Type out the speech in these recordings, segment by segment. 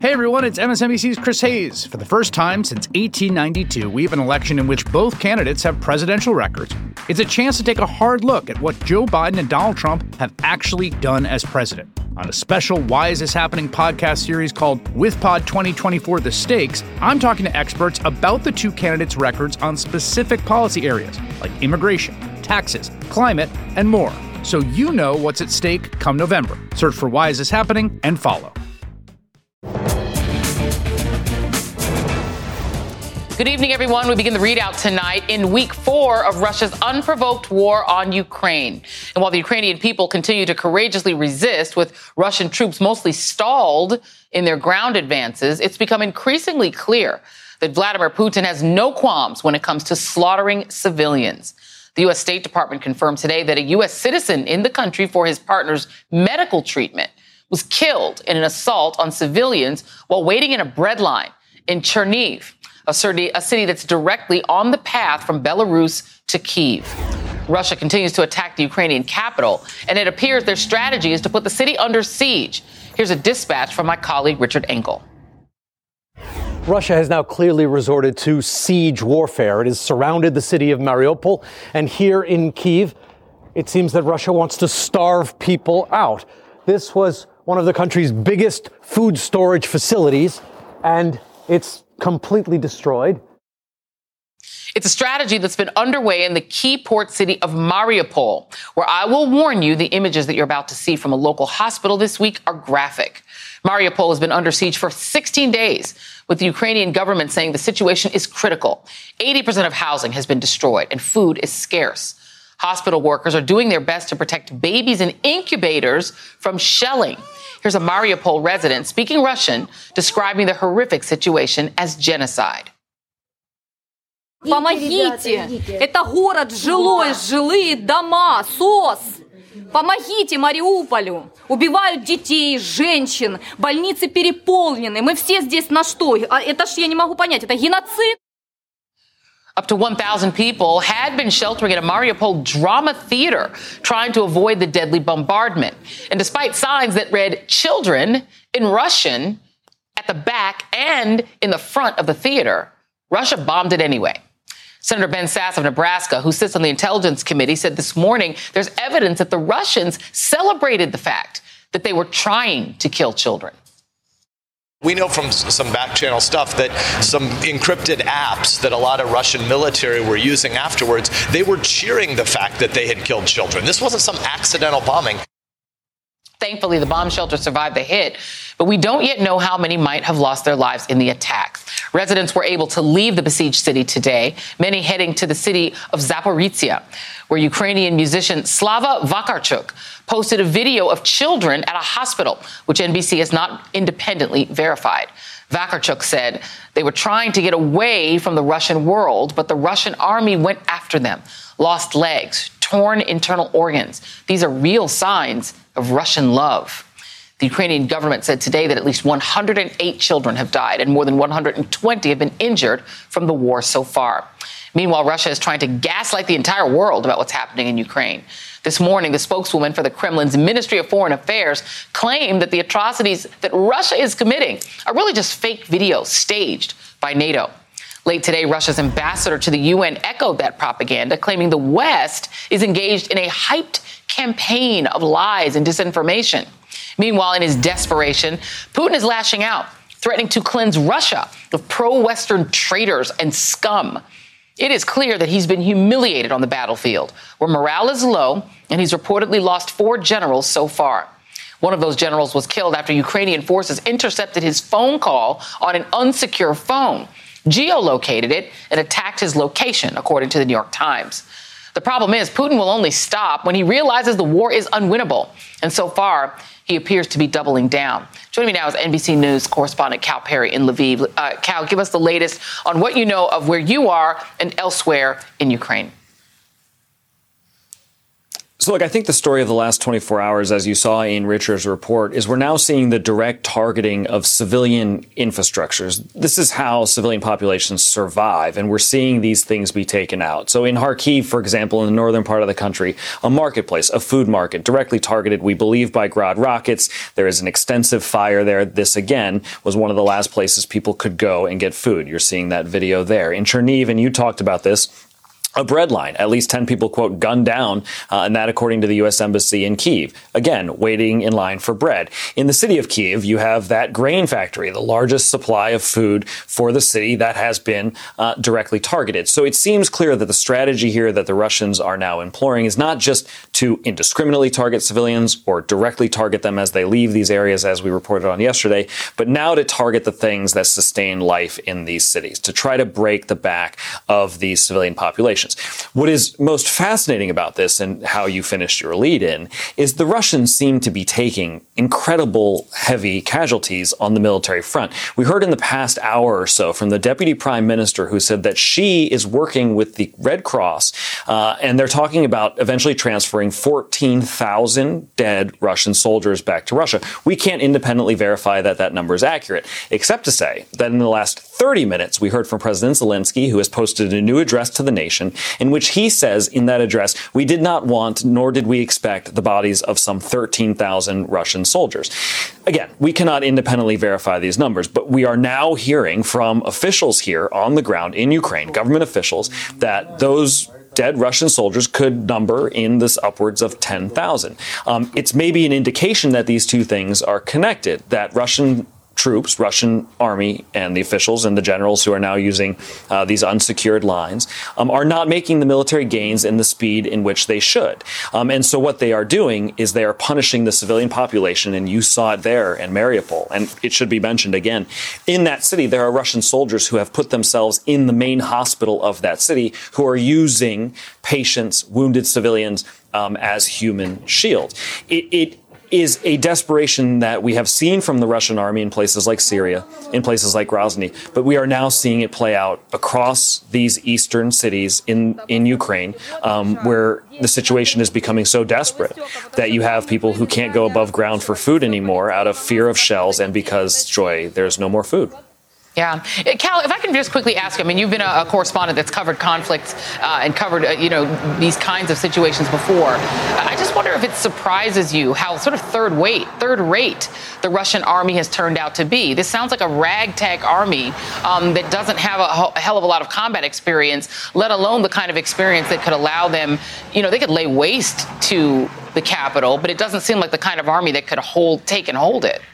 Hey everyone, it's MSNBC's Chris Hayes. For the first time since 1892, we have an election in which both candidates have presidential records. It's a chance to take a hard look at what Joe Biden and Donald Trump have actually done as president. On a special Why Is This Happening podcast series called WithPod 2024 The Stakes, I'm talking to experts about the two candidates' records on specific policy areas like immigration, taxes, climate, and more. So you know what's at stake come November. Search for Why Is This Happening and follow. Good evening, everyone. We begin the readout tonight in week 4 of Russia's unprovoked war on Ukraine. And while the Ukrainian people continue to courageously resist, with Russian troops mostly stalled in their ground advances, it's become increasingly clear that Vladimir Putin has no qualms when it comes to slaughtering civilians. The U.S. State Department confirmed today that a U.S. citizen in the country for his partner's medical treatment was killed in an assault on civilians while waiting in a bread line in Chernihiv, a city that's directly on the path from Belarus to Kyiv. Russia continues to attack the Ukrainian capital, and it appears their strategy is to put the city under siege. Here's a dispatch from my colleague Richard Engel. Russia has now clearly resorted to siege warfare. It has surrounded the city of Mariupol, and here in Kyiv, it seems that Russia wants to starve people out. This was one of the country's biggest food storage facilities, and it's completely destroyed. It's a strategy that's been underway in the key port city of Mariupol, where I will warn you the images that you're about to see from a local hospital this week are graphic. Mariupol has been under siege for 16 days, with the Ukrainian government saying the situation is critical. 80% of housing has been destroyed and food is scarce. Hospital workers are doing their best to protect babies in incubators from shelling. Here's a Mariupol resident speaking Russian, describing the horrific situation as genocide. Помогите! Это город жилой, жилые дома, СОС! Помогите Мариуполю! Убивают детей, женщин, больницы переполнены. Мы все здесь на что? Это ж я не могу понять, это геноцид? Up to 1,000 people had been sheltering at a Mariupol drama theater, trying to avoid the deadly bombardment. And despite signs that read children in Russian at the back and in the front of the theater, Russia bombed it anyway. Senator Ben Sasse of Nebraska, who sits on the Intelligence Committee, said this morning there's evidence that the Russians celebrated the fact that they were trying to kill children. We know from some back-channel stuff that some encrypted apps that a lot of Russian military were using afterwards, they were cheering the fact that they had killed children. This wasn't some accidental bombing. Thankfully, the bomb shelter survived the hit, but we don't yet know how many might have lost their lives in the attacks. Residents were able to leave the besieged city today, many heading to the city of Zaporizhia, where Ukrainian musician Slava Vakarchuk posted a video of children at a hospital, which NBC has not independently verified. Vakarchuk said they were trying to get away from the Russian world, but the Russian army went after them, lost legs, torn internal organs. These are real signs of Russian love. The Ukrainian government said today that at least 108 children have died and more than 120 have been injured from the war so far. Meanwhile, Russia is trying to gaslight the entire world about what's happening in Ukraine. This morning, the spokeswoman for the Kremlin's Ministry of Foreign Affairs claimed that the atrocities that Russia is committing are really just fake videos staged by NATO. Late today, Russia's ambassador to the UN echoed that propaganda, claiming the West is engaged in a hyped campaign of lies and disinformation. Meanwhile, in his desperation, Putin is lashing out, threatening to cleanse Russia of pro-Western traitors and scum. It is clear that he's been humiliated on the battlefield, where morale is low, and he's reportedly lost 4 generals so far. One of those generals was killed after Ukrainian forces intercepted his phone call on an unsecure phone, geolocated it, and attacked his location, according to the New York Times. The problem is Putin will only stop when he realizes the war is unwinnable. And so far, he appears to be doubling down. Joining me now is NBC News correspondent Cal Perry in Lviv. Cal, give us the latest on what you know of where you are and elsewhere in Ukraine. So, look, I think the story of the last 24 hours, as you saw in Richard's report, is we're now seeing the direct targeting of civilian infrastructures. This is how civilian populations survive, and we're seeing these things be taken out. So in Kharkiv, for example, in the northern part of the country, a marketplace, a food market, directly targeted, we believe, by Grad rockets. There is an extensive fire there. This, again, was one of the last places people could go and get food. You're seeing that video there. In Chernihiv, and you talked about this, a bread line, at least 10 people, quote, gunned down, and that according to the U.S. Embassy in Kyiv. Again, waiting in line for bread. In the city of Kyiv, you have that grain factory, the largest supply of food for the city that has been directly targeted. So it seems clear that the strategy here that the Russians are now employing is not just to indiscriminately target civilians or directly target them as they leave these areas, as we reported on yesterday, but now to target the things that sustain life in these cities, to try to break the back of these civilian populations. What is most fascinating about this, and how you finished your lead in, is the Russians seem to be taking incredible heavy casualties on the military front. We heard in the past hour or so from the deputy prime minister, who said that she is working with the Red Cross, and they're talking about eventually transferring 14,000 dead Russian soldiers back to Russia. We can't independently verify that that number is accurate, except to say that in the last 30 minutes, we heard from President Zelensky, who has posted a new address to the nation, in which he says in that address, we did not want, nor did we expect, the bodies of some 13,000 Russian soldiers. Again, we cannot independently verify these numbers, but we are now hearing from officials here on the ground in Ukraine, government officials, that those dead Russian soldiers could number in this upwards of 10,000. It's maybe an indication that these two things are connected, that Russian troops, Russian army, and the officials and the generals who are now using these unsecured lines are not making the military gains in the speed in which they should. And so what they are doing is they are punishing the civilian population, and you saw it there in Mariupol. And it should be mentioned again, in that city, there are Russian soldiers who have put themselves in the main hospital of that city, who are using patients, wounded civilians, as human shields. It is a desperation that we have seen from the Russian army in places like Syria, in places like Grozny, but we are now seeing it play out across these eastern cities in Ukraine, where the situation is becoming so desperate that you have people who can't go above ground for food anymore out of fear of shells and because, Joy, there's no more food. Yeah. Cal, if I can just quickly ask, I mean, you've been a correspondent that's covered conflicts and covered, these kinds of situations before. I just wonder if it surprises you how sort of third rate the Russian army has turned out to be. This sounds like a ragtag army that doesn't have a hell of a lot of combat experience, let alone the kind of experience that could allow them, they could lay waste to the capital, but it doesn't seem like the kind of army that could take and hold it.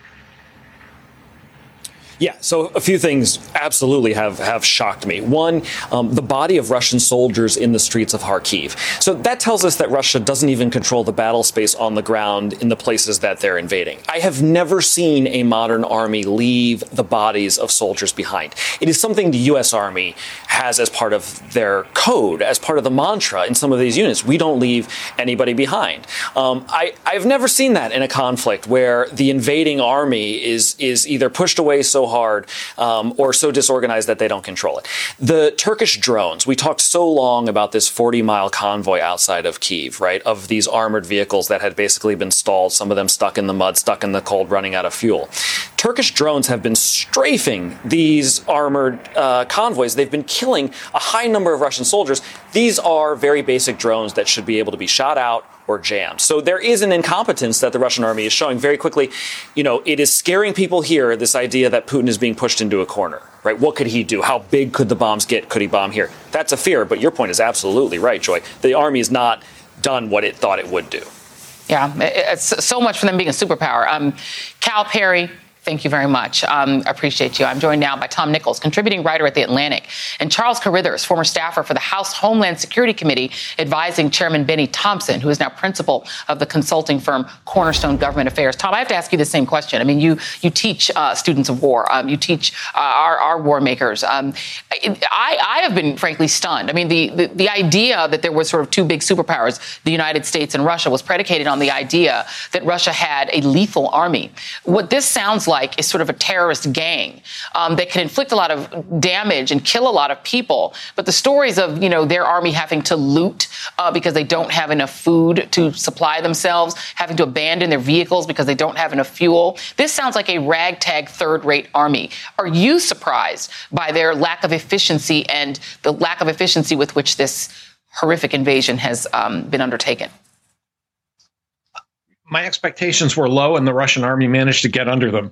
Yeah, so a few things absolutely have shocked me. One, the body of Russian soldiers in the streets of Kharkiv. So that tells us that Russia doesn't even control the battle space on the ground in the places that they're invading. I have never seen a modern army leave the bodies of soldiers behind. It is something the U.S. Army has as part of their code, as part of the mantra in some of these units. We don't leave anybody behind. I've never seen that in a conflict where the invading army is either pushed away so hard or so disorganized that they don't control it. The Turkish drones, we talked so long about this 40-mile convoy outside of Kyiv, right, of these armored vehicles that had basically been stalled, some of them stuck in the mud, stuck in the cold, running out of fuel. Turkish drones have been strafing these armored convoys. They've been killing a high number of Russian soldiers. These are very basic drones that should be able to be shot out or jammed. So there is an incompetence that the Russian army is showing very quickly. It is scaring people here, this idea that Putin is being pushed into a corner, right? What could he do? How big could the bombs get? Could he bomb here? That's a fear, but your point is absolutely right, Joy. The army has not done what it thought it would do. Yeah, it's so much for them being a superpower. Cal Perry, thank you very much. Appreciate you. I'm joined now by Tom Nichols, contributing writer at The Atlantic, and Charles Carithers, former staffer for the House Homeland Security Committee, advising Chairman Benny Thompson, who is now principal of the consulting firm Cornerstone Government Affairs. Tom, I have to ask you the same question. I mean, you teach students of war. You teach our war makers. I have been, frankly, stunned. I mean, the idea that there were sort of two big superpowers, the United States and Russia, was predicated on the idea that Russia had a lethal army. What this sounds like like is sort of a terrorist gang that can inflict a lot of damage and kill a lot of people. But the stories of, their army having to loot because they don't have enough food to supply themselves, having to abandon their vehicles because they don't have enough fuel. This sounds like a ragtag third-rate army. Are you surprised by their lack of efficiency and the lack of efficiency with which this horrific invasion has been undertaken? My expectations were low, and the Russian army managed to get under them.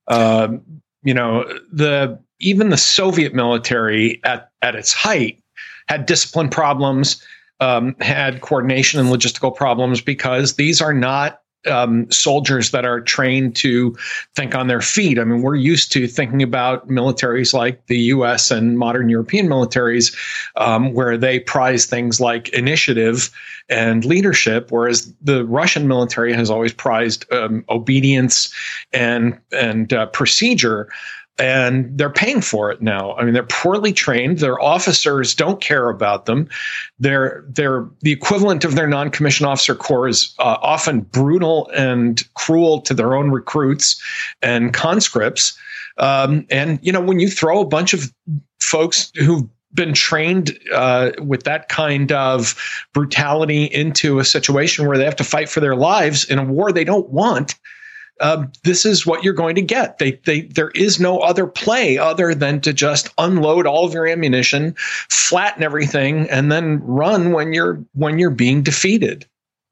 Even the Soviet military at its height had discipline problems, had coordination and logistical problems, because these are not soldiers that are trained to think on their feet. I mean, we're used to thinking about militaries like the U.S. and modern European militaries, where they prize things like initiative and leadership, whereas the Russian military has always prized obedience and procedure. And they're paying for it now. I mean, they're poorly trained. Their officers don't care about them. They're the equivalent of their non-commissioned officer corps is often brutal and cruel to their own recruits and conscripts. And when you throw a bunch of folks who've been trained with that kind of brutality into a situation where they have to fight for their lives in a war they don't want, this is what you're going to get. There is no other play other than to just unload all of your ammunition, flatten everything, and then run when you're being defeated.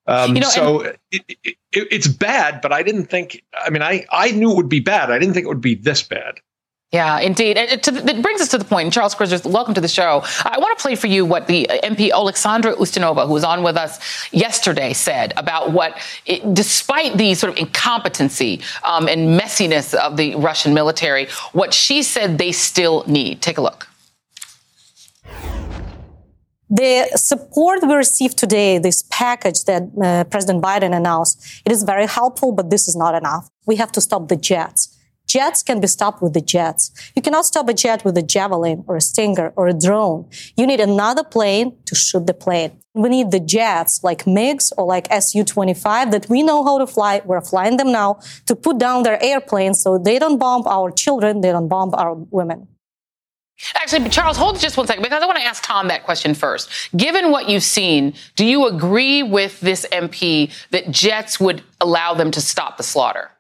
It's bad, but I didn't think. I mean, I knew it would be bad. I didn't think it would be this bad. Yeah, indeed. And it brings us to the point. Charles Crisler, welcome to the show. I want to play for you what the MP Alexandra Ustinova, who was on with us yesterday, said about despite the sort of incompetency and messiness of the Russian military, what she said they still need. Take a look. The support we received today, this package that President Biden announced, it is very helpful, but this is not enough. We have to stop the jets. Jets can be stopped with the jets. You cannot stop a jet with a Javelin or a Stinger or a drone. You need another plane to shoot the plane. We need the jets like MiGs or like Su-25 that we know how to fly. We're flying them now to put down their airplanes so they don't bomb our children, they don't bomb our women. Actually, Charles, hold just one second, because I want to ask Tom that question first. Given what you've seen, do you agree with this MP that jets would allow them to stop the slaughter?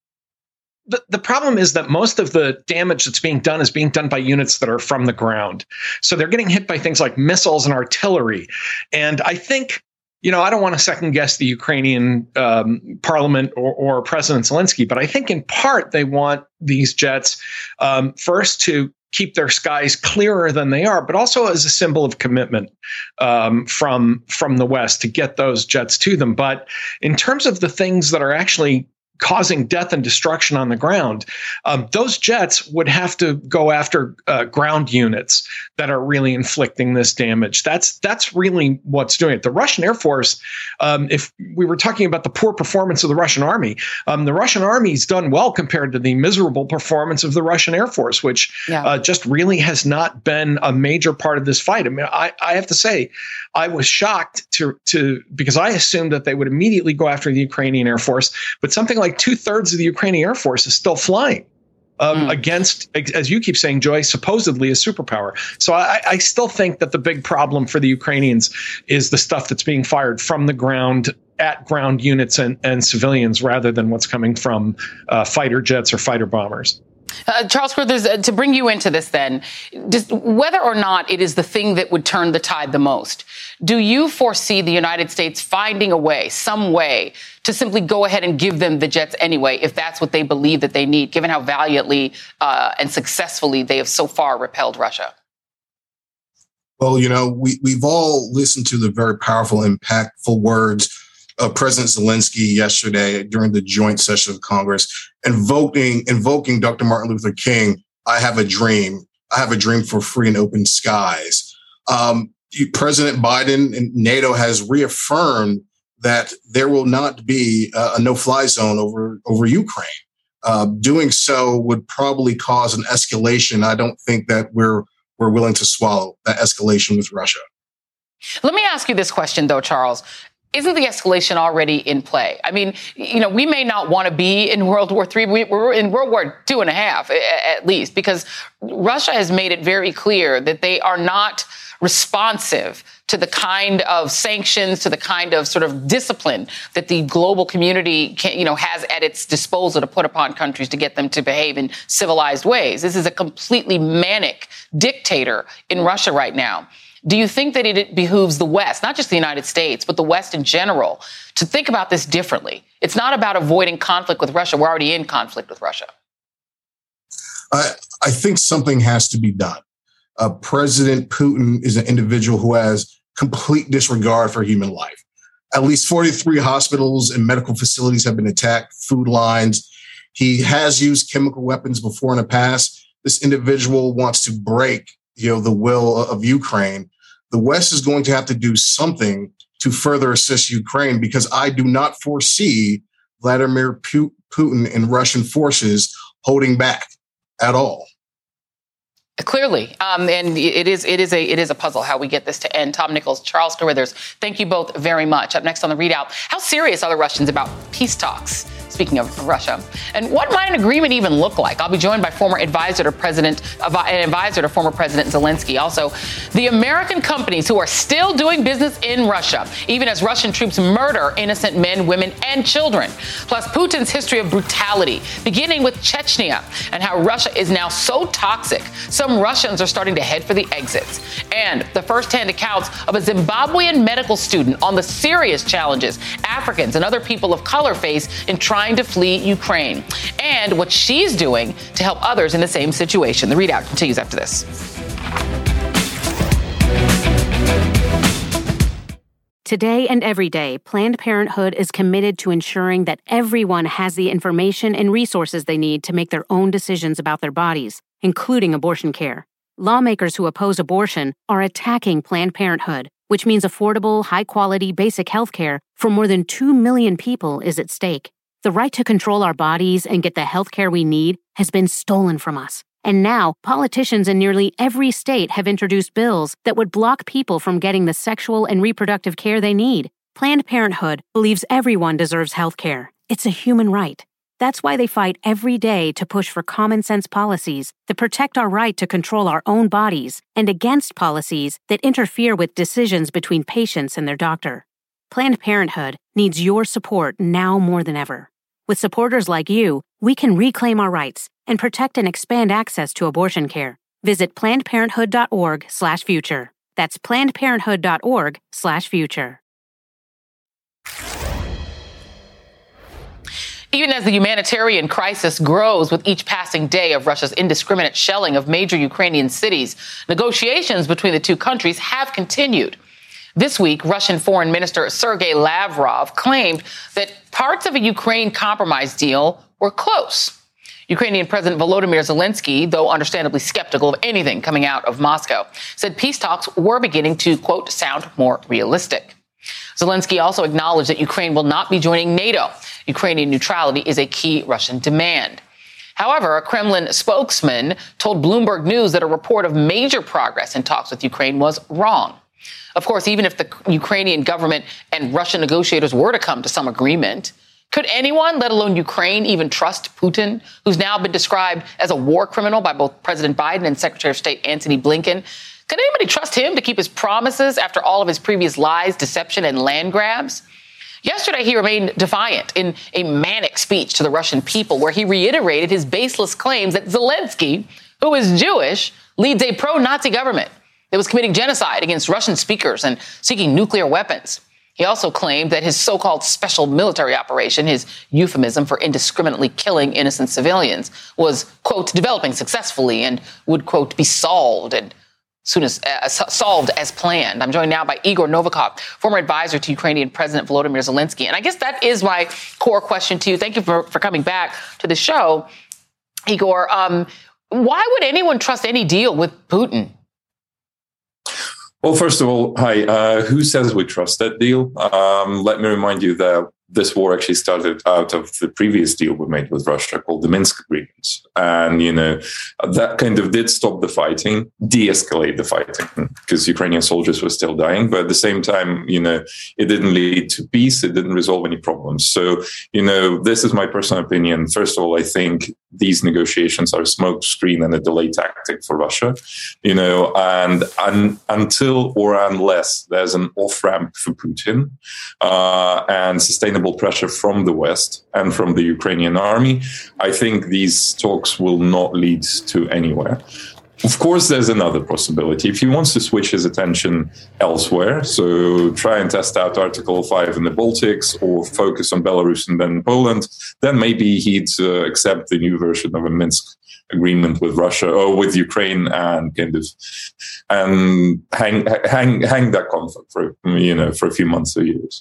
The problem is that most of the damage that's being done is being done by units that are from the ground. So they're getting hit by things like missiles and artillery. And I think, I don't want to second guess the Ukrainian parliament or President Zelensky, but I think in part they want these jets first to keep their skies clearer than they are, but also as a symbol of commitment from the West to get those jets to them. But in terms of the things that are actually causing death and destruction on the ground, those jets would have to go after ground units that are really inflicting this damage. That's really what's doing it. The Russian Air Force, if we were talking about the poor performance of the Russian Army, the Russian Army's done well compared to the miserable performance of the Russian Air Force, which just really has not been a major part of this fight. I mean, I have to say, I was shocked to because I assumed that they would immediately go after the Ukrainian Air Force, but something like 2/3 of the Ukrainian Air Force is still flying against, as you keep saying, Joy, supposedly a superpower. So I still think that the big problem for the Ukrainians is the stuff that's being fired from the ground at ground units and civilians rather than what's coming from fighter jets or fighter bombers. Charles Crisler, to bring you into this then, just whether or not it is the thing that would turn the tide the most, do you foresee the United States finding a way, some way, to simply go ahead and give them the jets anyway, if that's what they believe that they need, given how valiantly and successfully they have so far repelled Russia? Well, we've all listened to the very powerful, impactful words of President Zelensky yesterday during the joint session of Congress, invoking Dr. Martin Luther King. I have a dream. I have a dream for free and open skies. President Biden and NATO has reaffirmed that there will not be a no-fly zone over Ukraine. Doing so would probably cause an escalation. I don't think that we're willing to swallow that escalation with Russia. Let me ask you this question, though, Charles. isn't the escalation already in play? I mean, we may not want to be in World War III. We're in World War II and a half, at least, because Russia has made it very clear that they are not responsive to the kind of sanctions, to the kind of sort of discipline that the global community has at its disposal to put upon countries to get them to behave in civilized ways. This is a completely manic dictator in Russia right now. Do you think that it behooves the West, not just the United States, but the West in general, to think about this differently? It's not about avoiding conflict with Russia. We're already in conflict with Russia. I think something has to be done. President Putin is an individual who has complete disregard for human life. At least 43 hospitals and medical facilities have been attacked, food lines. He has used chemical weapons before in the past. This individual wants to break, the will of Ukraine. The West is going to have to do something to further assist Ukraine, because I do not foresee Vladimir Putin and Russian forces holding back at all. Clearly, and it is a puzzle how we get this to end. Tom Nichols, Charles Carruthers, thank you both very much. Up next on the ReidOut, how serious are the Russians about peace talks? Speaking of Russia, and what might an agreement even look like? I'll be joined by former advisor to former President Zelensky. Also, the American companies who are still doing business in Russia, even as Russian troops murder innocent men, women, and children. Plus, Putin's history of brutality, beginning with Chechnya, and how Russia is now so toxic, some Russians are starting to head for the exits. And the first-hand accounts of a Zimbabwean medical student on the serious challenges Africans and other people of color face in trying to flee Ukraine, and what she's doing to help others in the same situation. The ReidOut continues after this. Today and every day, Planned Parenthood is committed to ensuring that everyone has the information and resources they need to make their own decisions about their bodies, including abortion care. Lawmakers who oppose abortion are attacking Planned Parenthood, which means affordable, high-quality, basic health care for more than 2 million people is at stake. The right to control our bodies and get the health care we need has been stolen from us. And now, politicians in nearly every state have introduced bills that would block people from getting the sexual and reproductive care they need. Planned Parenthood believes everyone deserves health care. It's a human right. That's why they fight every day to push for common-sense policies that protect our right to control our own bodies and against policies that interfere with decisions between patients and their doctor. Planned Parenthood needs your support now more than ever. With supporters like you, we can reclaim our rights and protect and expand access to abortion care. Visit PlannedParenthood.org/future. That's PlannedParenthood.org/future. Even as the humanitarian crisis grows with each passing day of Russia's indiscriminate shelling of major Ukrainian cities, negotiations between the two countries have continued. This week, Russian Foreign Minister Sergei Lavrov claimed that parts of a Ukraine compromise deal were close. Ukrainian President Volodymyr Zelensky, though understandably skeptical of anything coming out of Moscow, said peace talks were beginning to, quote, sound more realistic. Zelensky also acknowledged that Ukraine will not be joining NATO. Ukrainian neutrality is a key Russian demand. However, a Kremlin spokesman told Bloomberg News that a report of major progress in talks with Ukraine was wrong. Of course, even if the Ukrainian government and Russian negotiators were to come to some agreement, could anyone, let alone Ukraine, even trust Putin, who's now been described as a war criminal by both President Biden and Secretary of State Antony Blinken? Could anybody trust him to keep his promises after all of his previous lies, deception, and land grabs? Yesterday, he remained defiant in a manic speech to the Russian people, where he reiterated his baseless claims that Zelensky, who is Jewish, leads a pro-Nazi government that was committing genocide against Russian speakers and seeking nuclear weapons. He also claimed that his so-called special military operation, his euphemism for indiscriminately killing innocent civilians, was, quote, developing successfully and would, quote, be solved as planned. I'm joined now by Igor Novikov, former advisor to Ukrainian President Volodymyr Zelensky. And I guess that is my core question to you. Thank you for coming back to the show, Igor. Why would anyone trust any deal with Putin? Well, first of all, hi. Who says we trust that deal? Let me remind you that this war actually started out of the previous deal we made with Russia called the Minsk agreements. And, that kind of did stop the fighting, de-escalate the fighting, because Ukrainian soldiers were still dying. But at the same time, it didn't lead to peace. It didn't resolve any problems. So, this is my personal opinion. First of all, I think these negotiations are a smoke screen and a delay tactic for Russia, and until or unless there's an off-ramp for Putin and sustainable pressure from the West and from the Ukrainian army, I think these talks will not lead to anywhere. Of course, there's another possibility. If he wants to switch his attention elsewhere, so try and test out Article 5 in the Baltics or focus on Belarus and then Poland, then maybe he'd accept the new version of a Minsk agreement with Russia or with Ukraine and hang that conflict for a few months or years.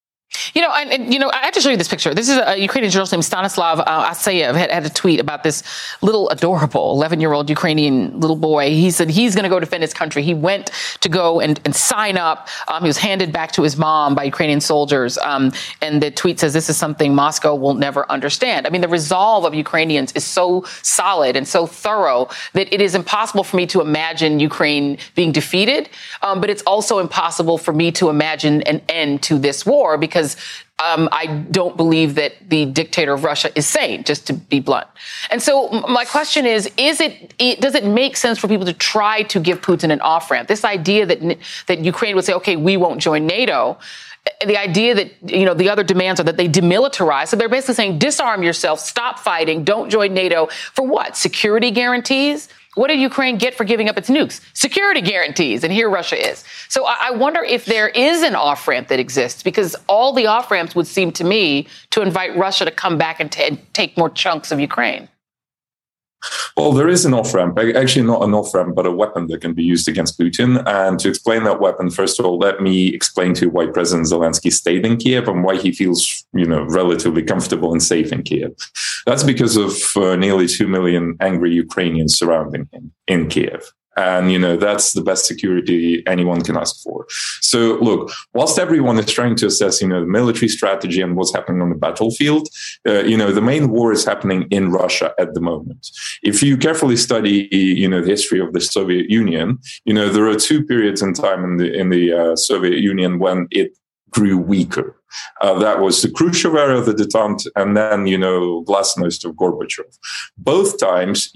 I have to show you this picture. This is a Ukrainian journalist named Stanislav Asayev had a tweet about this little adorable 11-year-old Ukrainian little boy. He said he's going to go defend his country. He went to go and sign up. He was handed back to his mom by Ukrainian soldiers. And the tweet says, this is something Moscow will never understand. I mean, the resolve of Ukrainians is so solid and so thorough that it is impossible for me to imagine Ukraine being defeated. But it's also impossible for me to imagine an end to this war because I don't believe that the dictator of Russia is sane, just to be blunt. And so my question is does it make sense for people to try to give Putin an off-ramp? This idea that Ukraine would say, okay, we won't join NATO. The idea that, the other demands are that they demilitarize. So they're basically saying, disarm yourself, stop fighting, don't join NATO. For what? Security guarantees? What did Ukraine get for giving up its nukes? Security guarantees. And here Russia is. So I wonder if there is an off-ramp that exists, because all the off-ramps would seem to me to invite Russia to come back and take more chunks of Ukraine. Well, there is an off-ramp, actually not an off-ramp, but a weapon that can be used against Putin. And to explain that weapon, first of all, let me explain to you why President Zelensky stayed in Kiev and why he feels, relatively comfortable and safe in Kiev. That's because of nearly 2 million angry Ukrainians surrounding him in Kiev. And, that's the best security anyone can ask for. So, look, whilst everyone is trying to assess, the military strategy and what's happening on the battlefield, the main war is happening in Russia at the moment. If you carefully study, the history of the Soviet Union, there are two periods in time in the Soviet Union when it grew weaker. That was the Khrushchev era of the detente, and then, glasnost of Gorbachev. Both times,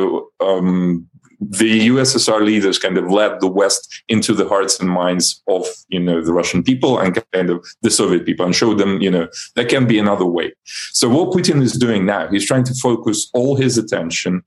the USSR leaders kind of led the West into the hearts and minds of, the Russian people and kind of the Soviet people and showed them, there can be another way. So what Putin is doing now, he's trying to focus all his attention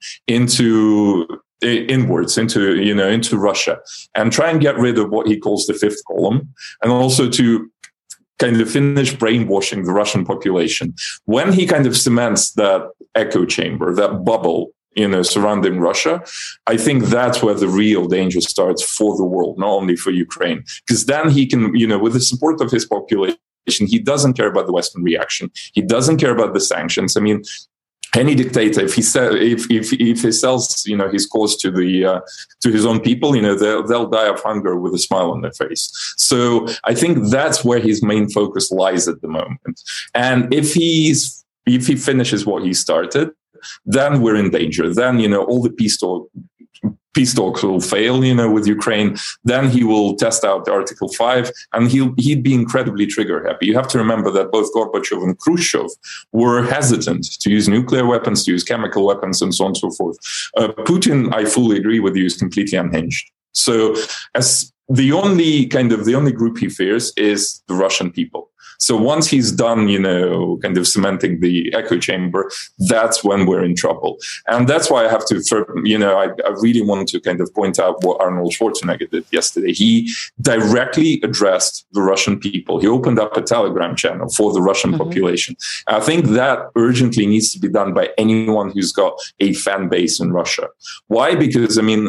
inwards into Russia and try and get rid of what he calls the fifth column, and also to kind of finish brainwashing the Russian population. When he kind of cements that echo chamber, that bubble, surrounding Russia, I think that's where the real danger starts for the world, not only for Ukraine. Because then he can, with the support of his population, he doesn't care about the Western reaction. He doesn't care about the sanctions. I mean, any dictator, if he sells, his cause to his own people, they'll die of hunger with a smile on their face. So I think that's where his main focus lies at the moment. And if he finishes what he started, then we're in danger. Then, all the peace talks will fail, with Ukraine. Then he will test out Article 5 and he'd be incredibly trigger happy. You have to remember that both Gorbachev and Khrushchev were hesitant to use nuclear weapons, to use chemical weapons, and so on and so forth. Putin, I fully agree with you, is completely unhinged. So as the only group he fears is the Russian people. So once he's done, kind of cementing the echo chamber, that's when we're in trouble. And that's why I have to, I really want to kind of point out what Arnold Schwarzenegger did yesterday. He directly addressed the Russian people. He opened up a Telegram channel for the Russian population. I think that urgently needs to be done by anyone who's got a fan base in Russia. Why? Because,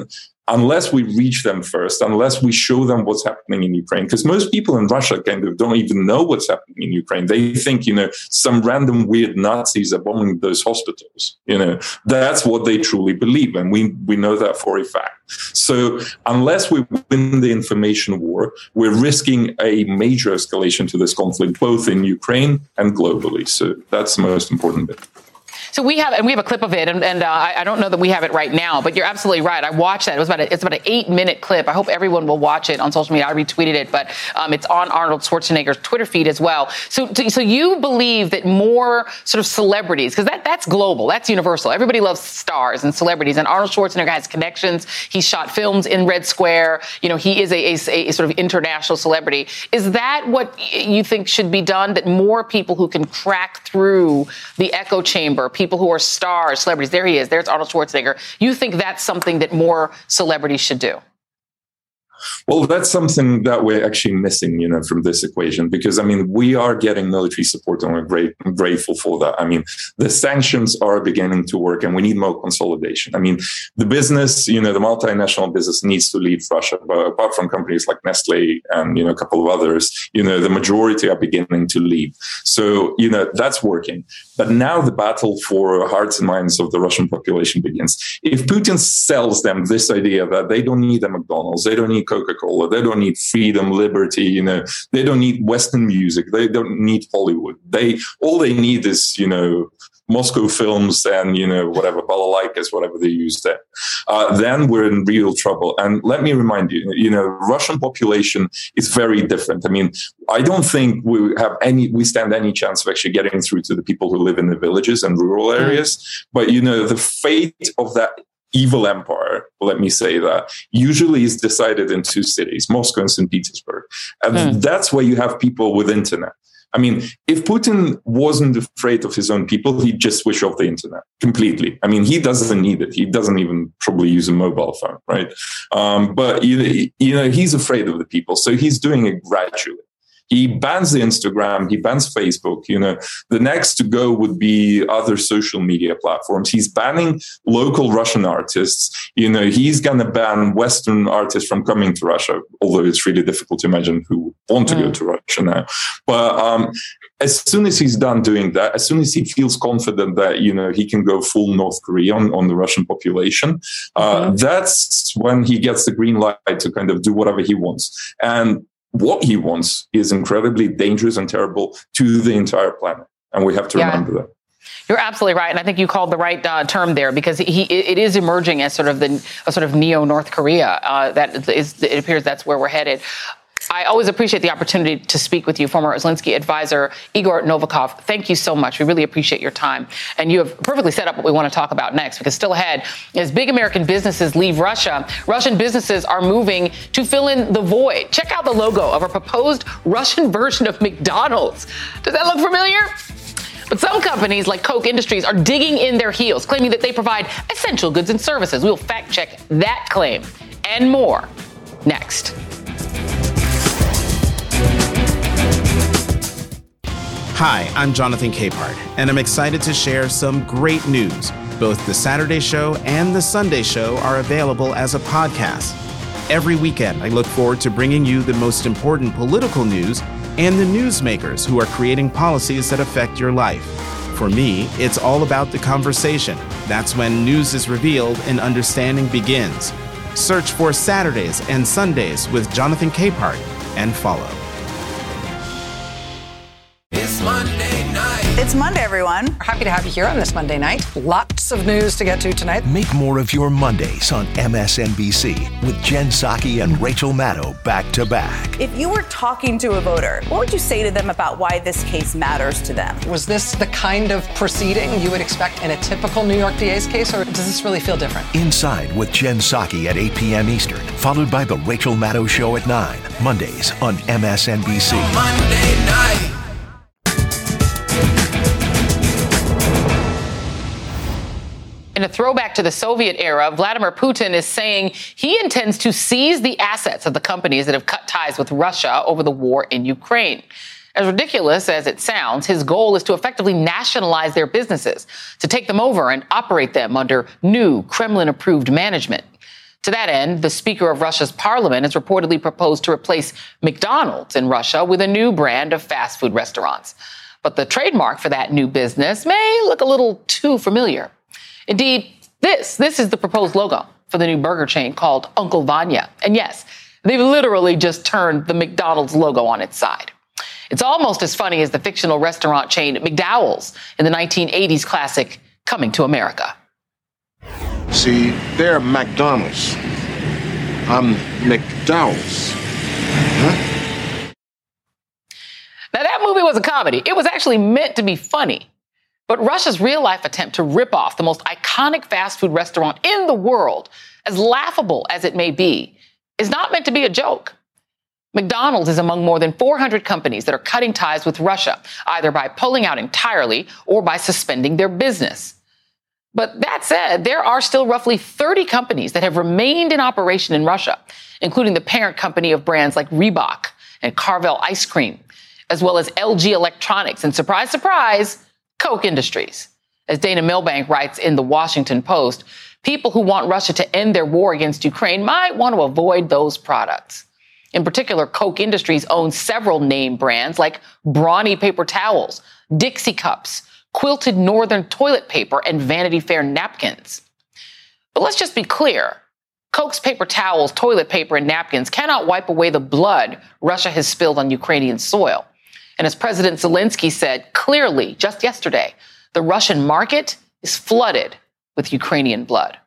unless we reach them first, unless we show them what's happening in Ukraine, because most people in Russia kind of don't even know what's happening in Ukraine. They think, some random weird Nazis are bombing those hospitals. That's what they truly believe. And we know that for a fact. So unless we win the information war, we're risking a major escalation to this conflict, both in Ukraine and globally. So that's the most important bit. So we have a clip of it, and I don't know that we have it right now, but you're absolutely right. I watched that. It's about an 8-minute clip. I hope everyone will watch it on social media. I retweeted it, but it's on Arnold Schwarzenegger's Twitter feed as well. So you believe that more sort of celebrities, because that's global, that's universal. Everybody loves stars and celebrities, and Arnold Schwarzenegger has connections. He's shot films in Red Square. He is a sort of international celebrity. Is that what you think should be done? That more people who can crack through the echo chamber, people who are stars, celebrities. There he is. There's Arnold Schwarzenegger. You think that's something that more celebrities should do? Well, that's something that we're actually missing, from this equation, because, we are getting military support and I'm grateful for that. The sanctions are beginning to work and we need more consolidation. The business, the multinational business needs to leave Russia, but apart from companies like Nestle and, a couple of others, the majority are beginning to leave. So, that's working. But now the battle for hearts and minds of the Russian population begins. If Putin sells them this idea that they don't need a McDonald's, they don't need Coca-Cola, they don't need freedom, liberty, they don't need Western music, they don't need Hollywood. All they need is, Moscow films and, whatever, balalaikas, whatever they use there. Then we're in real trouble. And let me remind you, Russian population is very different. I don't think we stand any chance of actually getting through to the people who live in the villages and rural areas. But, the fate of that evil empire, let me say that, usually is decided in two cities, Moscow and St. Petersburg. And that's where you have people with internet. If Putin wasn't afraid of his own people, he'd just switch off the internet completely. He doesn't need it. He doesn't even probably use a mobile phone, right? But, he's afraid of the people. So he's doing it gradually. He bans the Instagram, he bans Facebook. The next to go would be other social media platforms. He's banning local Russian artists. He's going to ban Western artists from coming to Russia, although it's really difficult to imagine who want to go to Russia now. But as soon as he's done doing that, as soon as he feels confident that, he can go full North Korea on the Russian population, that's when he gets the green light to kind of do whatever he wants. And what he wants is incredibly dangerous and terrible to the entire planet. And we have to remember that. You're absolutely right. And I think you called the right term there, because it is emerging as sort of neo-North Korea. It appears that's where we're headed. I always appreciate the opportunity to speak with you, former Zelensky advisor Igor Novikov. Thank you so much. We really appreciate your time. And you have perfectly set up what we want to talk about next, because still ahead, as big American businesses leave Russia, Russian businesses are moving to fill in the void. Check out the logo of a proposed Russian version of McDonald's. Does that look familiar? But some companies like Koch Industries are digging in their heels, claiming that they provide essential goods and services. We'll fact check that claim and more next. Hi, I'm Jonathan Capehart, and I'm excited to share some great news. Both the Saturday Show and the Sunday Show are available as a podcast. Every weekend, I look forward to bringing you the most important political news and the newsmakers who are creating policies that affect your life. For me, it's all about the conversation. That's when news is revealed and understanding begins. Search for Saturdays and Sundays with Jonathan Capehart and follow. It's Monday night. It's Monday, everyone. We're happy to have you here on this Monday night. Lots of news to get to tonight. Make more of your Mondays on MSNBC with Jen Psaki and Rachel Maddow back to back. If you were talking to a voter, what would you say to them about why this case matters to them? Was this the kind of proceeding you would expect in a typical New York DA's case, or does this really feel different? Inside with Jen Psaki at 8 p.m. Eastern, followed by The Rachel Maddow Show at 9, Mondays on MSNBC. Monday night. In a throwback to the Soviet era, Vladimir Putin is saying he intends to seize the assets of the companies that have cut ties with Russia over the war in Ukraine. As ridiculous as it sounds, his goal is to effectively nationalize their businesses, to take them over and operate them under new Kremlin-approved management. To that end, the Speaker of Russia's parliament has reportedly proposed to replace McDonald's in Russia with a new brand of fast food restaurants. But the trademark for that new business may look a little too familiar. Indeed, this is the proposed logo for the new burger chain called Uncle Vanya. And yes, they've literally just turned the McDonald's logo on its side. It's almost as funny as the fictional restaurant chain McDowell's in the 1980s classic Coming to America. See, they're McDonald's. I'm McDowell's. Huh? Now, that movie was a comedy. It was actually meant to be funny. But Russia's real-life attempt to rip off the most iconic fast food restaurant in the world, as laughable as it may be, is not meant to be a joke. McDonald's is among more than 400 companies that are cutting ties with Russia, either by pulling out entirely or by suspending their business. But that said, there are still roughly 30 companies that have remained in operation in Russia, including the parent company of brands like Reebok and Carvel Ice Cream, as well as LG Electronics and, surprise, surprise, Coke Industries. As Dana Milbank writes in The Washington Post, people who want Russia to end their war against Ukraine might want to avoid those products. In particular, Coke Industries owns several name brands like Brawny paper towels, Dixie cups, Quilted Northern toilet paper, and Vanity Fair napkins. But let's just be clear. Coke's paper towels, toilet paper, and napkins cannot wipe away the blood Russia has spilled on Ukrainian soil. And as President Zelensky said clearly just yesterday, the Russian market is flooded with Ukrainian blood.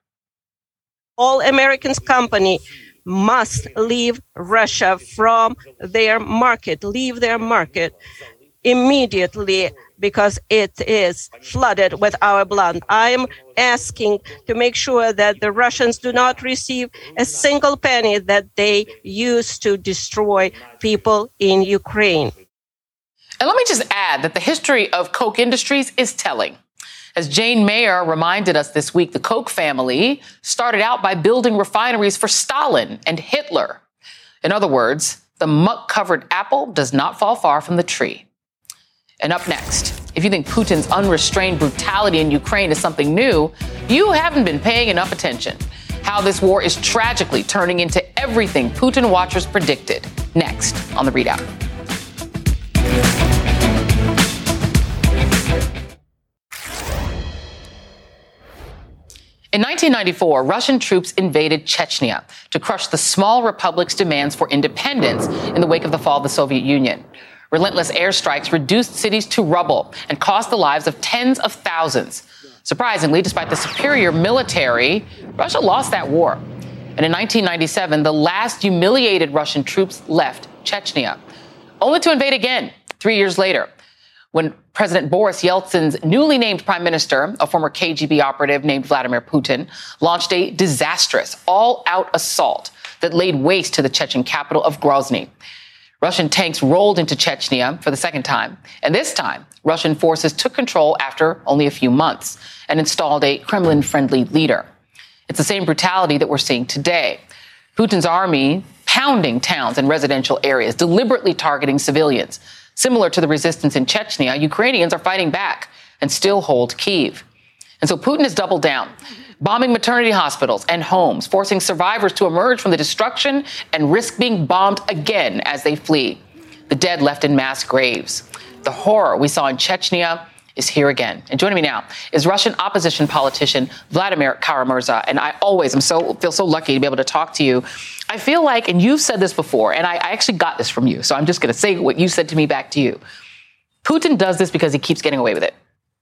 All American companies must leave Russia from their market, leave their market immediately, because it is flooded with our blood. I am asking to make sure that the Russians do not receive a single penny that they use to destroy people in Ukraine. And let me just add that the history of Coke Industries is telling. As Jane Mayer reminded us this week, the Koch family started out by building refineries for Stalin and Hitler. In other words, the muck-covered apple does not fall far from the tree. And up next, if you think Putin's unrestrained brutality in Ukraine is something new, you haven't been paying enough attention. How this war is tragically turning into everything Putin watchers predicted. Next on The ReidOut. In 1994, Russian troops invaded Chechnya to crush the small republic's demands for independence in the wake of the fall of the Soviet Union. Relentless airstrikes reduced cities to rubble and cost the lives of tens of thousands. Surprisingly, despite the superior military, Russia lost that war. And in 1997, the last humiliated Russian troops left Chechnya, only to invade again 3 years later, when President Boris Yeltsin's newly named prime minister, a former KGB operative named Vladimir Putin, launched a disastrous all-out assault that laid waste to the Chechen capital of Grozny. Russian tanks rolled into Chechnya for the second time, and this time, Russian forces took control after only a few months and installed a Kremlin-friendly leader. It's the same brutality that we're seeing today. Putin's army pounding towns and residential areas, deliberately targeting civilians. Similar to the resistance in Chechnya, Ukrainians are fighting back and still hold Kyiv. And so Putin has doubled down, bombing maternity hospitals and homes, forcing survivors to emerge from the destruction and risk being bombed again as they flee. The dead left in mass graves. The horror we saw in Chechnya is here again. And joining me now is Russian opposition politician Vladimir Kara-Murza. And I always feel so lucky to be able to talk to you. I feel like, and you've said this before, and I actually got this from you, so I'm just going to say what you said to me back to you. Putin does this because he keeps getting away with it.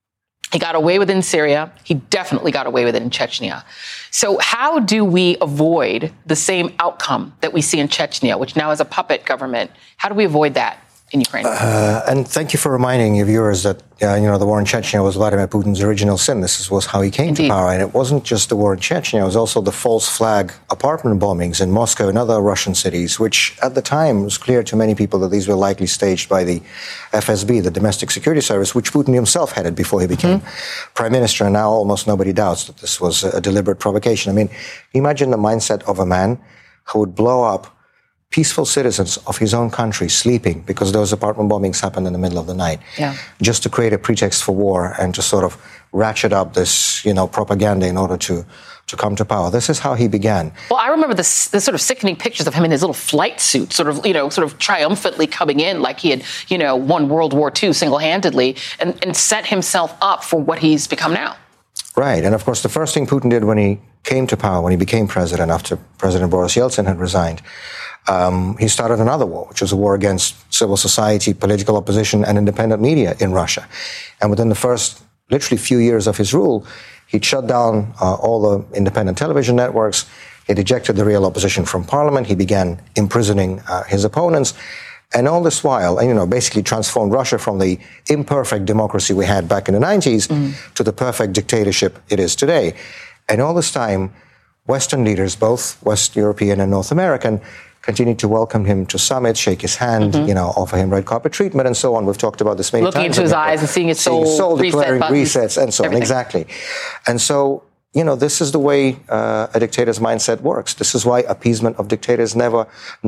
He got away with it in Syria. He definitely got away with it in Chechnya. So how do we avoid the same outcome that we see in Chechnya, which now is a puppet government? How do we avoid that in Ukraine? And thank you for reminding your viewers that, the war in Chechnya was Vladimir Putin's original sin. This was how he came to power. And it wasn't just the war in Chechnya. It was also the false flag apartment bombings in Moscow and other Russian cities, which at the time was clear to many people that these were likely staged by the FSB, the Domestic Security Service, which Putin himself headed before he became prime minister. And now almost nobody doubts that this was a deliberate provocation. I mean, imagine the mindset of a man who would blow up peaceful citizens of his own country sleeping because those apartment bombings happened in the middle of the night, just to create a pretext for war and to sort of ratchet up this, propaganda in order to to come to power. This is how he began. Well, I remember the sort of sickening pictures of him in his little flight suit, sort of triumphantly coming in like he had, won World War II single-handedly and set himself up for what he's become now. Right. And of course, the first thing Putin did when he came to power, when he became president after President Boris Yeltsin had resigned, he started another war, which was a war against civil society, political opposition, and independent media in Russia. And within the first, literally, few years of his rule, he'd shut down all the independent television networks. He'd ejected the real opposition from parliament. He began imprisoning his opponents. And all this while, basically transformed Russia from the imperfect democracy we had back in the 90s to the perfect dictatorship it is today. And all this time, Western leaders, both West European and North American, continued to welcome him to summits, shake his hand, offer him red carpet treatment and so on. We've talked about this many times. Looking into his eyes and seeing his soul declaring resets and so everything. on. Exactly. And so, this is the way a dictator's mindset works. This is why appeasement of dictators never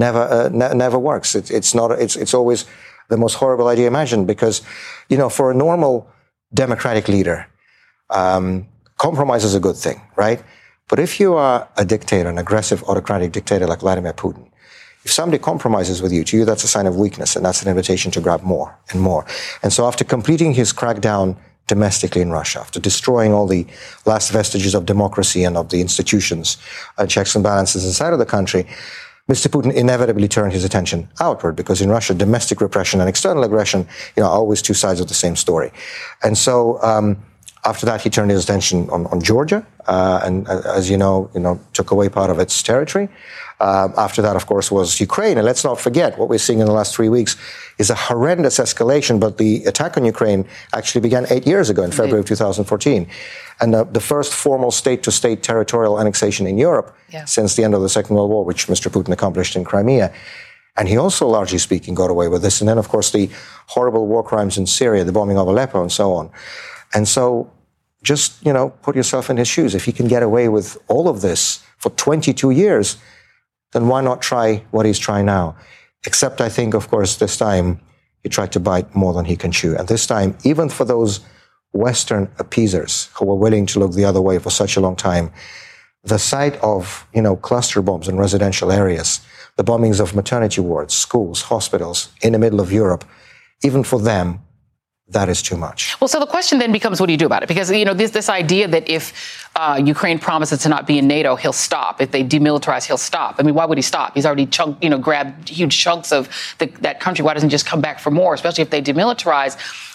works. It's always the most horrible idea imagined because, for a normal democratic leader, compromise is a good thing, right? But if you are a dictator, an aggressive autocratic dictator like Vladimir Putin, if somebody compromises with you, to you that's a sign of weakness, and that's an invitation to grab more and more. And so after completing his crackdown domestically in Russia, after destroying all the last vestiges of democracy and of the institutions, checks and balances inside of the country, Mr. Putin inevitably turned his attention outward, because in Russia, domestic repression and external aggression, are always two sides of the same story. And so, after that, he turned his attention on Georgia, and as you know, took away part of its territory. After that, of course, was Ukraine. And let's not forget, what we're seeing in the last 3 weeks is a horrendous escalation. But the attack on Ukraine actually began 8 years ago in February of 2014. And the first formal state-to-state territorial annexation in Europe since the end of the Second World War, which Mr. Putin accomplished in Crimea. And he also, largely speaking, got away with this. And then, of course, the horrible war crimes in Syria, the bombing of Aleppo and so on. And so just, put yourself in his shoes. If he can get away with all of this for 22 years, then why not try what he's trying now? Except I think, of course, this time he tried to bite more than he can chew. And this time, even for those Western appeasers who were willing to look the other way for such a long time, the sight of, cluster bombs in residential areas, the bombings of maternity wards, schools, hospitals in the middle of Europe, even for them, that is too much. Well, so the question then becomes, what do you do about it? Because, this idea that if Ukraine promises to not be in NATO, he'll stop. If they demilitarize, he'll stop. I mean, why would he stop? He's already grabbed huge chunks of that country. Why doesn't he just come back for more, especially if they demilitarize?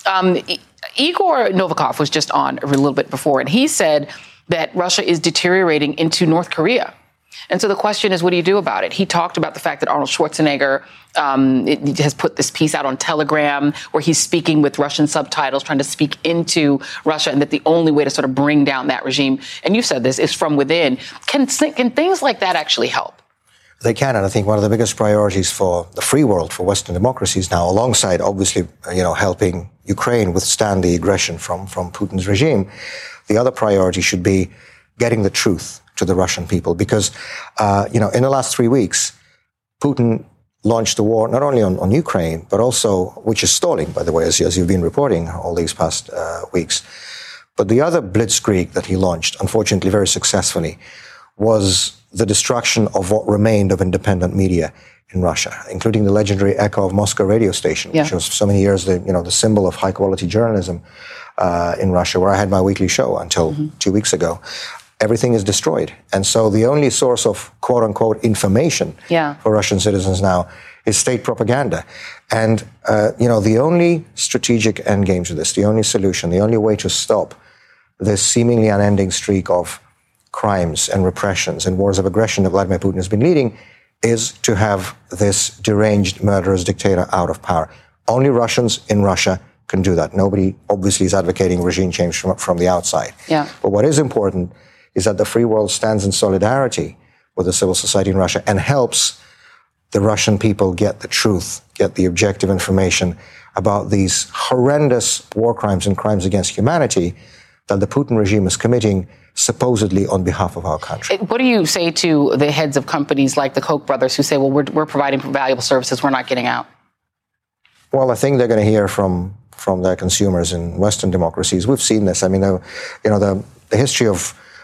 Igor Novikov was just on a little bit before, and he said that Russia is deteriorating into North Korea. And so the question is, what do you do about it? He talked about the fact that Arnold Schwarzenegger has put this piece out on Telegram where he's speaking with Russian subtitles, trying to speak into Russia, and that the only way to sort of bring down that regime, and you've said this, is from within. Can things like that actually help? They can, and I think one of the biggest priorities for the free world, for Western democracies now, alongside obviously, helping Ukraine withstand the aggression from Putin's regime, the other priority should be getting the truth to the Russian people, because, in the last 3 weeks, Putin launched a war not only on Ukraine, but also, which is stalling, by the way, as you've been reporting all these past weeks. But the other blitzkrieg that he launched, unfortunately very successfully, was the destruction of what remained of independent media in Russia, including the legendary Echo of Moscow radio station, which was for so many years the symbol of high-quality journalism in Russia, where I had my weekly show until 2 weeks ago. Everything is destroyed. And so the only source of quote-unquote information for Russian citizens now is state propaganda. And, the only strategic endgame to this, the only solution, the only way to stop this seemingly unending streak of crimes and repressions and wars of aggression that Vladimir Putin has been leading is to have this deranged, murderous dictator out of power. Only Russians in Russia can do that. Nobody obviously is advocating regime change from the outside. But what is important is that the free world stands in solidarity with the civil society in Russia and helps the Russian people get the truth, get the objective information about these horrendous war crimes and crimes against humanity that the Putin regime is committing supposedly on behalf of our country. What do you say to the heads of companies like the Koch brothers who say, well, we're providing valuable services, we're not getting out? Well, I think they're going to hear from their consumers in Western democracies. We've seen this. I mean, the history of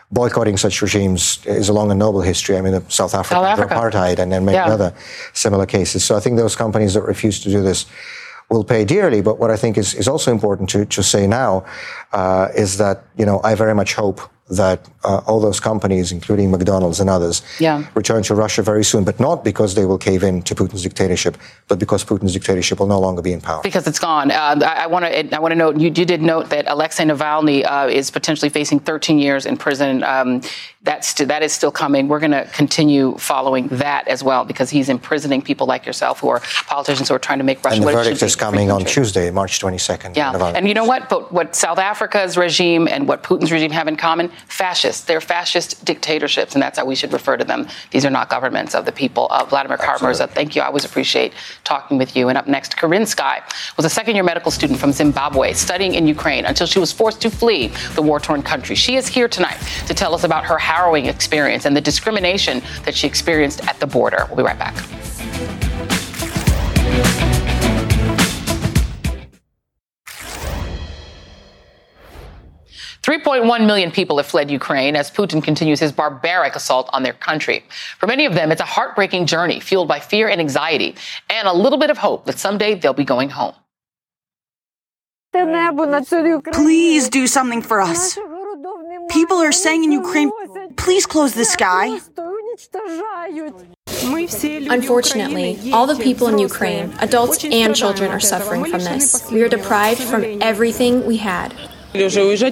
boycotting such regimes is a long and noble history. I mean, the South Africa apartheid and then many other similar cases. So I think those companies that refuse to do this will pay dearly. But what I think is also important to say now is that, I very much hope that all those companies, including McDonald's and others, return to Russia very soon, but not because they will cave in to Putin's dictatorship, but because Putin's dictatorship will no longer be in power. Because it's gone. I want to note, you did note that Alexei Navalny is potentially facing 13 years in prison. That is still coming. We're going to continue following that as well, because he's imprisoning people like yourself who are politicians who are trying to make Russia. And the verdict is coming on Tuesday, March 22nd. Yeah, and you know what? But what South Africa's regime and what Putin's regime have in common? Fascists. They're fascist dictatorships, and that's how we should refer to them. These are not governments of the people. Vladimir Karmarza, thank you. I always appreciate talking with you. And up next, Corinne Sky was a second-year medical student from Zimbabwe studying in Ukraine until she was forced to flee the war-torn country. She is here tonight to tell us about her harrowing experience and the discrimination that she experienced at the border. We'll be right back. $3.1 million people have fled Ukraine as Putin continues his barbaric assault on their country. For many of them, it's a heartbreaking journey fueled by fear and anxiety and a little bit of hope that someday they'll be going home. Please do something for us. People are saying in Ukraine, please close the sky. Unfortunately, all the people in Ukraine, adults and children, are suffering from this. We are deprived from everything we had. We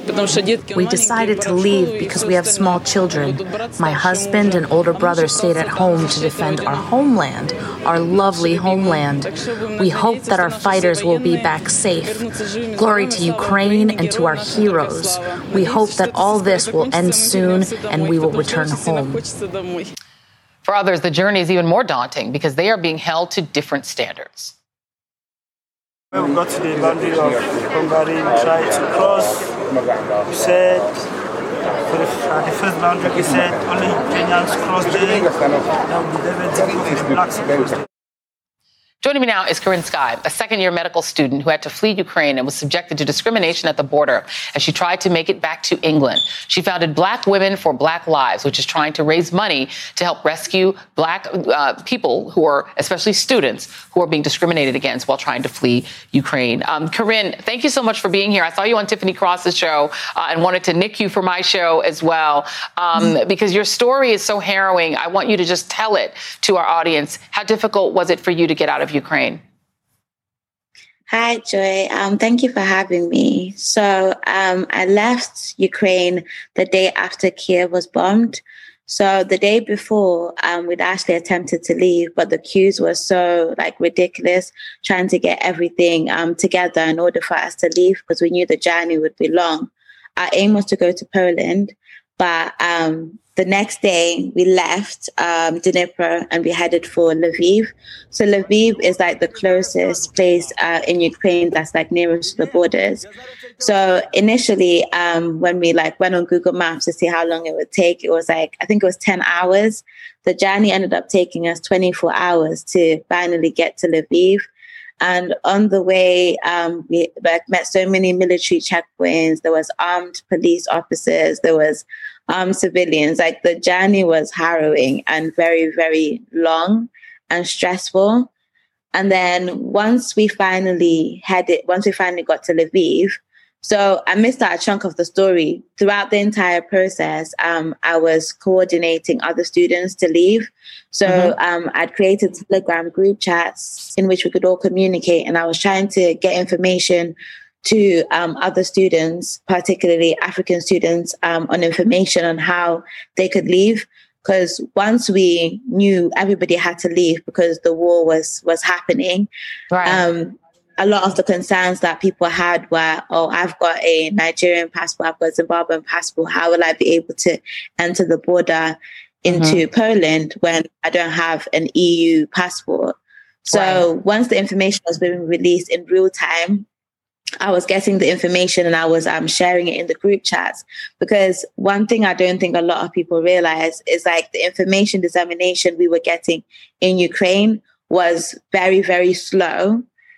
decided to leave because we have small children. My husband and older brother stayed at home to defend our homeland, our lovely homeland. We hope that our fighters will be back safe. Glory to Ukraine and to our heroes. We hope that all this will end soon and we will return home. For others, the journey is even more daunting because they are being held to different standards. When we got to the boundary of Hungary, we tried to cross. We said, at the first boundary, we said only Kenyans cross there. Now we never the blacks cross there. Joining me now is Corinne Sky, a second-year medical student who had to flee Ukraine and was subjected to discrimination at the border as she tried to make it back to England. She founded Black Women for Black Lives, which is trying to raise money to help rescue Black people who are, especially students, who are being discriminated against while trying to flee Ukraine. Corinne, thank you so much for being here. I saw you on Tiffany Cross's show and wanted to nick you for my show as well because your story is so harrowing. I want you to just tell it to our audience. How difficult was it for you to get out of Ukraine? Hi, Joy. Thank you for having me. So I left Ukraine the day after Kiev was bombed. So the day before, we'd actually attempted to leave, but the queues were so ridiculous, trying to get everything together in order for us to leave because we knew the journey would be long. Our aim was to go to Poland, but the next day we left Dnipro and we headed for Lviv. So Lviv is the closest place in Ukraine that's nearest to the borders. So initially, when we went on Google Maps to see how long it would take, it was I think it was 10 hours. The journey ended up taking us 24 hours to finally get to Lviv. And on the way, we met so many military checkpoints. There was armed police officers. There was civilians. The journey was harrowing and very, very long and stressful. And then once we finally got to Lviv, so I missed out a chunk of the story. Throughout the entire process, I was coordinating other students to leave. So I'd created Telegram group chats in which we could all communicate. And I was trying to get information to other students, particularly African students, on information on how they could leave. Because once we knew everybody had to leave because the war was happening, right. A lot of the concerns that people had were, I've got a Nigerian passport, I've got a Zimbabwean passport. How will I be able to enter the border into Poland when I don't have an EU passport? So once the information was being released in real time, I was getting the information and I was sharing it in the group chats, because one thing I don't think a lot of people realize is the information dissemination we were getting in Ukraine was very, very slow.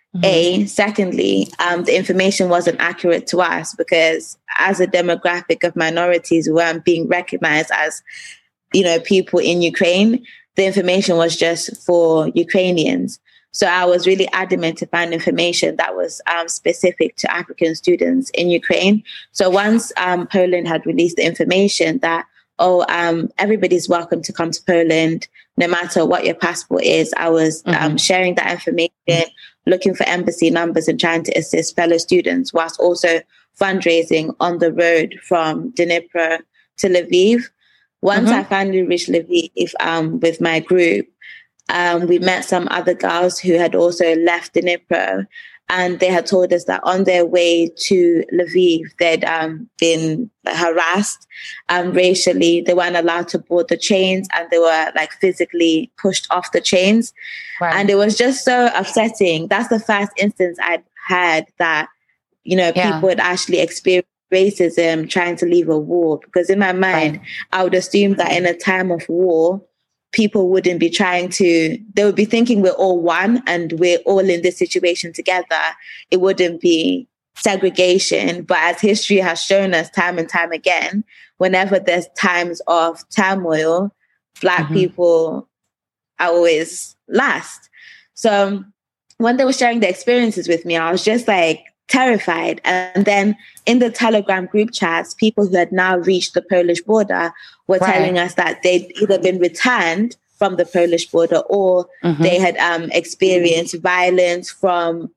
Secondly, the information wasn't accurate to us because as a demographic of minorities, we weren't being recognized as, people in Ukraine. The information was just for Ukrainians. So I was really adamant to find information that was specific to African students in Ukraine. So once Poland had released the information that, everybody's welcome to come to Poland, no matter what your passport is, I was sharing that information, looking for embassy numbers and trying to assist fellow students whilst also fundraising on the road from Dnipro to Lviv. Once I finally reached Lviv with my group, we met some other girls who had also left Dnipro, and they had told us that on their way to Lviv, they'd been harassed racially. They weren't allowed to board the trains, and they were physically pushed off the trains. Right. And it was just so upsetting. That's the first instance I'd had that, people would actually experience racism trying to leave a war. Because in my mind, I would assume that in a time of war, people wouldn't be they would be thinking we're all one and we're all in this situation together. It wouldn't be segregation. But as history has shown us time and time again, whenever there's times of turmoil, Black people are always last. So when they were sharing their experiences with me, I was just terrified. And then in the Telegram group chats, people who had now reached the Polish border were telling us that they'd either been returned from the Polish border or they had experienced violence from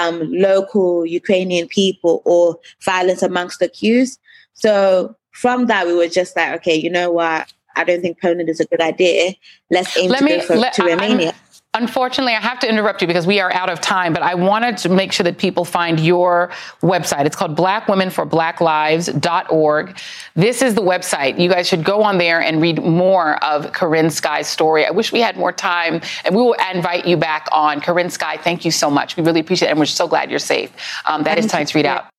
local Ukrainian people or violence amongst the queues. So from that, we were just okay, you know what? I don't think Poland is a good idea. Let's aim to Romania. Unfortunately, I have to interrupt you because we are out of time, but I wanted to make sure that people find your website. It's called blackwomenforblacklives.org. This is the website. You guys should go on there and read more of Corinne Skye's story. I wish we had more time, and we will invite you back on. Corinne Skye, thank you so much. We really appreciate it, and we're so glad you're safe. That is tonight's Read Out.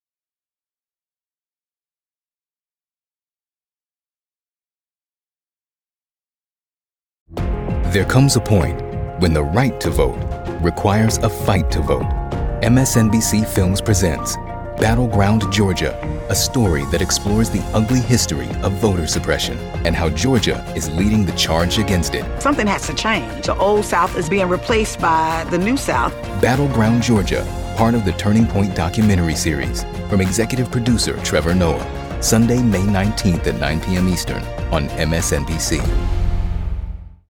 There comes a point when the right to vote requires a fight to vote. MSNBC Films presents Battleground Georgia, a story that explores the ugly history of voter suppression and how Georgia is leading the charge against it. Something has to change. The old South is being replaced by the new South. Battleground Georgia, part of the Turning Point documentary series from executive producer Trevor Noah. Sunday, May 19th at 9 p.m. Eastern on MSNBC.